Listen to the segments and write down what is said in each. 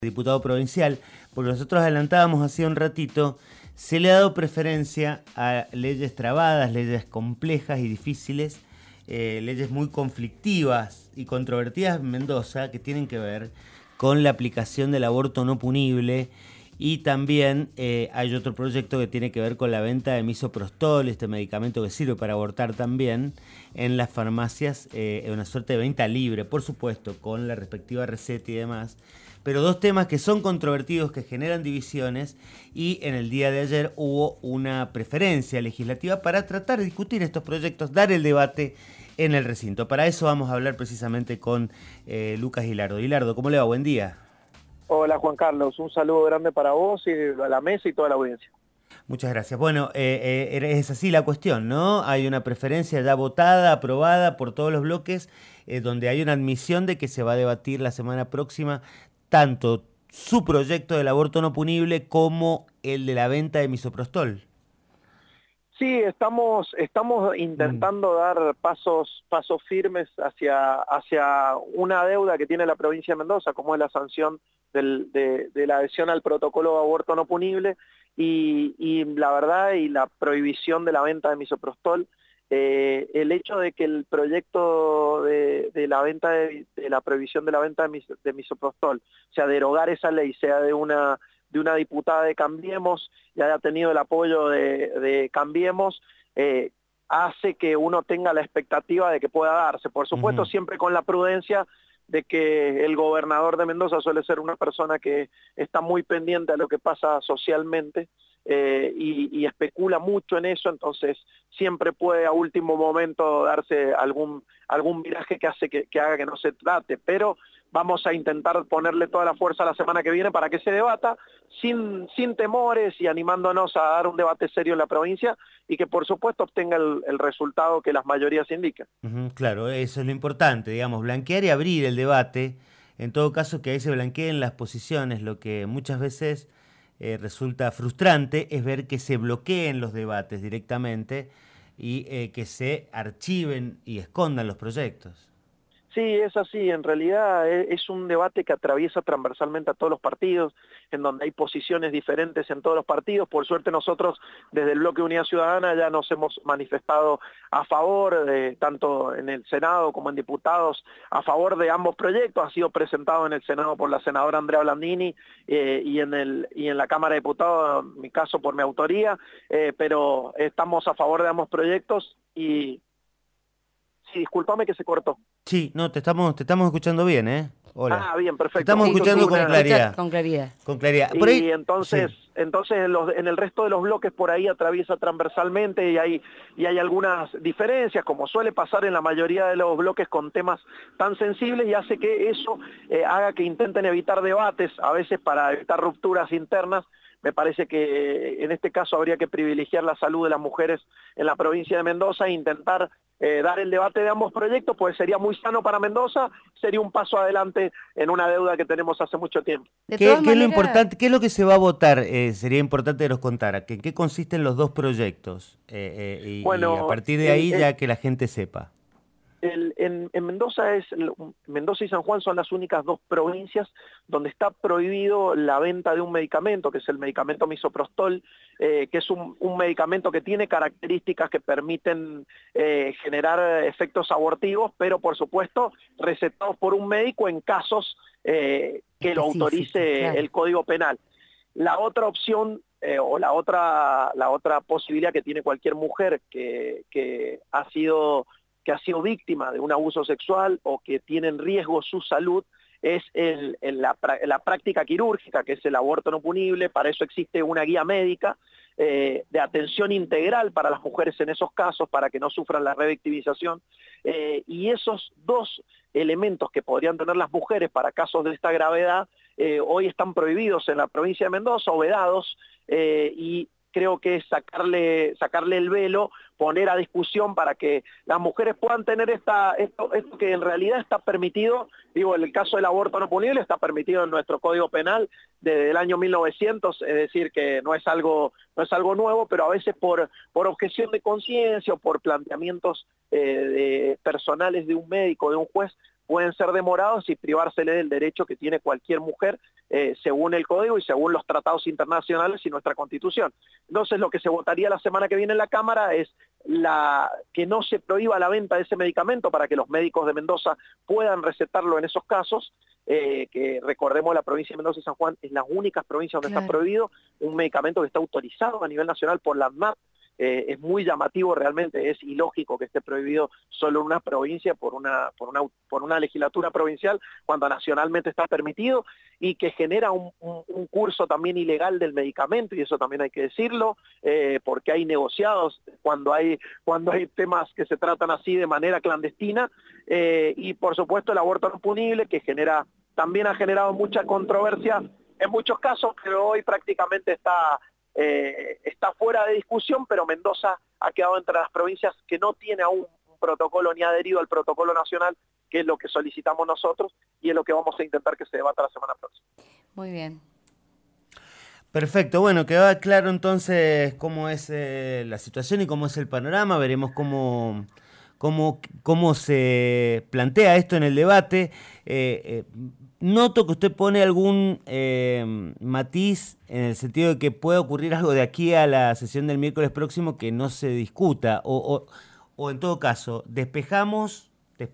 diputado provincial, porque nosotros adelantábamos hace un ratito, se le ha dado preferencia a leyes trabadas, leyes complejas y difíciles, leyes muy conflictivas y controvertidas en Mendoza, que tienen que ver con la aplicación del aborto no punible, y también hay otro proyecto que tiene que ver con la venta de misoprostol, este medicamento que sirve para abortar también, en las farmacias, una suerte de venta libre, por supuesto, con la respectiva receta y demás. Pero dos temas que son controvertidos, que generan divisiones, y en el día de ayer hubo una preferencia legislativa para tratar de discutir estos proyectos, dar el debate en el recinto. Para eso vamos a hablar precisamente con Lucas Gilardo. Gilardo, ¿cómo le va? Buen día. Hola Juan Carlos, un saludo grande para vos y a la mesa y toda la audiencia. Muchas gracias. Bueno, es así la cuestión, ¿no? Hay una preferencia ya votada, aprobada por todos los bloques, donde hay una admisión de que se va a debatir la semana próxima tanto su proyecto del aborto no punible como el de la venta de misoprostol. Sí, estamos intentando dar pasos firmes hacia una deuda que tiene la provincia de Mendoza, como es la sanción de la adhesión al protocolo de aborto no punible y la verdad y la prohibición de la venta de misoprostol. El hecho de que el proyecto de la venta de la prohibición de la venta de misoprostol, o sea, derogar esa ley, sea de una diputada de Cambiemos y haya tenido el apoyo de Cambiemos, hace que uno tenga la expectativa de que pueda darse. Por supuesto, siempre con la prudencia de que el gobernador de Mendoza suele ser una persona que está muy pendiente a lo que pasa socialmente, y especula mucho en eso, entonces siempre puede a último momento darse algún viraje que haga que no se trate, pero vamos a intentar ponerle toda la fuerza la semana que viene para que se debata sin temores y animándonos a dar un debate serio en la provincia y que por supuesto obtenga el resultado que las mayorías indican. Claro, eso es lo importante, digamos, blanquear y abrir el debate, en todo caso que ahí se blanqueen las posiciones. Lo que muchas veces resulta frustrante es ver que se bloqueen los debates directamente y que se archiven y escondan los proyectos. Sí, es así. En realidad es un debate que atraviesa transversalmente a todos los partidos, en donde hay posiciones diferentes en todos los partidos. Por suerte nosotros desde el Bloque Unidad Ciudadana ya nos hemos manifestado a favor, tanto en el Senado como en diputados, a favor de ambos proyectos. Ha sido presentado en el Senado por la senadora Andrea Blandini, y en la Cámara de Diputados, en mi caso por mi autoría, pero estamos a favor de ambos proyectos y... Sí, discúlpame que se cortó. Sí, no, te estamos escuchando bien, ¿eh? Hola. Ah, bien, Te perfecto. estamos Justo escuchando tuve con una... claridad. Con claridad. Con claridad. Por Y ahí, entonces, sí. en el resto de los bloques por ahí atraviesa transversalmente y hay algunas diferencias, como suele pasar en la mayoría de los bloques con temas tan sensibles, y hace que eso haga que intenten evitar debates, a veces para evitar rupturas internas. Me parece que en este caso habría que privilegiar la salud de las mujeres en la provincia de Mendoza e intentar dar el debate de ambos proyectos, pues sería muy sano para Mendoza, sería un paso adelante en una deuda que tenemos hace mucho tiempo. De ¿Qué todas es lo maneras, importante, qué es lo que se va a votar? Sería importante que nos contara. ¿En qué consisten los dos proyectos? Y a Bueno, partir de ahí ya que la gente sepa. En Mendoza Mendoza y San Juan son las únicas dos provincias donde está prohibido la venta de un medicamento, que es el medicamento misoprostol, que es un medicamento que tiene características que permiten generar efectos abortivos, pero por supuesto recetados por un médico en casos que lo específico, autorice claro. el Código Penal. La otra opción, o la otra posibilidad que tiene cualquier mujer que ha sido víctima de un abuso sexual o que tiene en riesgo su salud, es la práctica quirúrgica, que es el aborto no punible. Para eso existe una guía médica de atención integral para las mujeres en esos casos, para que no sufran la revictimización. Y esos dos elementos que podrían tener las mujeres para casos de esta gravedad, hoy están prohibidos en la provincia de Mendoza o vedados, y creo que es sacarle el velo, poner a discusión para que las mujeres puedan tener esto que en realidad está permitido. Digo, en el caso del aborto no punible está permitido en nuestro Código Penal desde el año 1900, es decir, que no es algo nuevo, pero a veces por objeción de conciencia o por planteamientos personales de un médico, de un juez, pueden ser demorados y privársele del derecho que tiene cualquier mujer según el Código y según los tratados internacionales y nuestra Constitución. Entonces lo que se votaría la semana que viene en la Cámara es que no se prohíba la venta de ese medicamento para que los médicos de Mendoza puedan recetarlo en esos casos, que recordemos la provincia de Mendoza y San Juan es las únicas provincias donde está prohibido un medicamento que está autorizado a nivel nacional por la ANMAT. Es muy llamativo realmente, es ilógico que esté prohibido solo en una provincia por una legislatura provincial cuando nacionalmente está permitido y que genera un curso también ilegal del medicamento, y eso también hay que decirlo, porque hay negociados cuando hay temas que se tratan así de manera clandestina, y por supuesto el aborto no punible, que también ha generado mucha controversia en muchos casos, pero hoy prácticamente está fuera de discusión, pero Mendoza ha quedado entre las provincias que no tiene aún un protocolo ni adherido al protocolo nacional, que es lo que solicitamos nosotros y es lo que vamos a intentar que se debata la semana próxima. Muy bien. Perfecto, bueno, quedó claro entonces cómo es la situación y cómo es el panorama. Veremos cómo se plantea esto en el debate. Noto que usted pone algún matiz en el sentido de que puede ocurrir algo de aquí a la sesión del miércoles próximo que no se discuta, o en todo caso, despejamos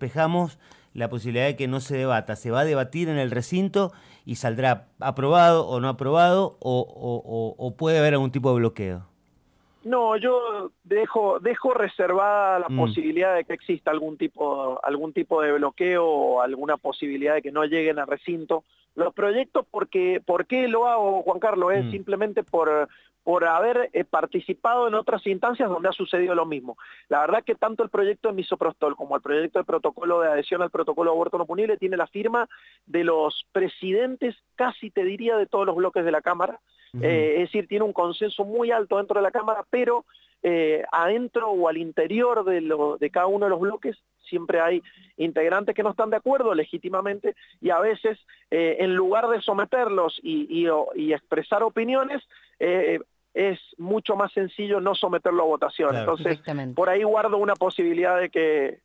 la posibilidad de que no se debata. Se va a debatir en el recinto y saldrá aprobado o no aprobado, o puede haber algún tipo de bloqueo. No, yo dejo reservada la posibilidad de que exista algún tipo de bloqueo o alguna posibilidad de que no lleguen al recinto los proyectos. ¿Por qué lo hago, Juan Carlos? Es simplemente por haber participado en otras instancias donde ha sucedido lo mismo. La verdad que tanto el proyecto de misoprostol como el proyecto de protocolo de adhesión al protocolo de aborto no punible tiene la firma de los presidentes, casi te diría, de todos los bloques de la Cámara. Es decir, tiene un consenso muy alto dentro de la Cámara, pero adentro o al interior de cada uno de los bloques siempre hay integrantes que no están de acuerdo legítimamente, y a veces en lugar de someterlos y expresar opiniones, es mucho más sencillo no someterlo a votación. Claro. Entonces, por ahí guardo una posibilidad de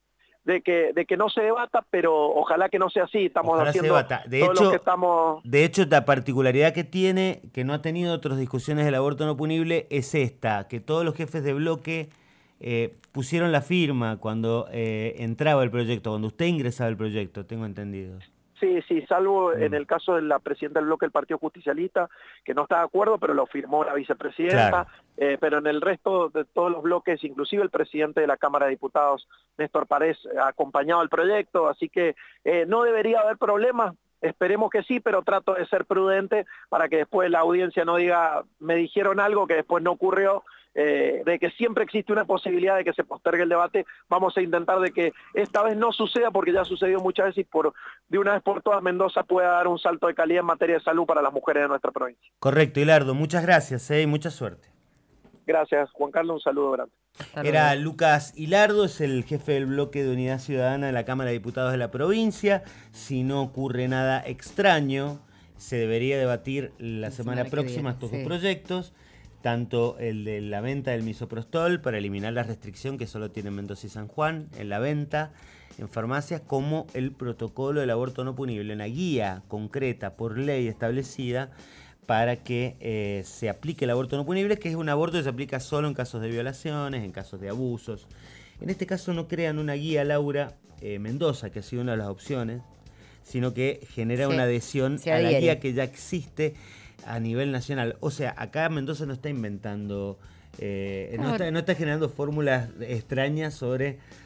que no se debata, pero ojalá que no sea así. Estamos haciendo todo lo que estamos... De hecho, la particularidad que tiene, que no ha tenido otras discusiones del aborto no punible, es esta, que todos los jefes de bloque pusieron la firma cuando entraba el proyecto, cuando usted ingresaba el proyecto, tengo entendido. Sí, salvo en el caso de la presidenta del bloque del Partido Justicialista, que no está de acuerdo, pero lo firmó la vicepresidenta. Claro. Pero en el resto de todos los bloques, inclusive el presidente de la Cámara de Diputados, Néstor Parés, ha acompañado el proyecto, así que no debería haber problemas. Esperemos que sí, pero trato de ser prudente para que después la audiencia no diga, me dijeron algo que después no ocurrió. De que siempre existe una posibilidad de que se postergue el debate. Vamos a intentar de que esta vez no suceda, porque ya ha sucedido muchas veces, y de una vez por todas Mendoza pueda dar un salto de calidad en materia de salud para las mujeres de nuestra provincia. Correcto, Hilardo, muchas gracias y mucha suerte. Gracias, Juan Carlos, un saludo grande. Era Lucas Hilardo, es el jefe del bloque de Unidad Ciudadana de la Cámara de Diputados de la provincia. Si no ocurre nada extraño, se debería debatir la semana próxima estos dos proyectos. Tanto el de la venta del misoprostol para eliminar la restricción que solo tienen Mendoza y San Juan en la venta en farmacias, como el protocolo del aborto no punible, una guía concreta por ley establecida para que se aplique el aborto no punible, que es un aborto que se aplica solo en casos de violaciones, en casos de abusos. En este caso no crean una guía, Laura, Mendoza, que ha sido una de las opciones, sino que genera una adhesión a la guía que ya existe a nivel nacional. O sea, acá Mendoza no está inventando, no está generando fórmulas extrañas sobre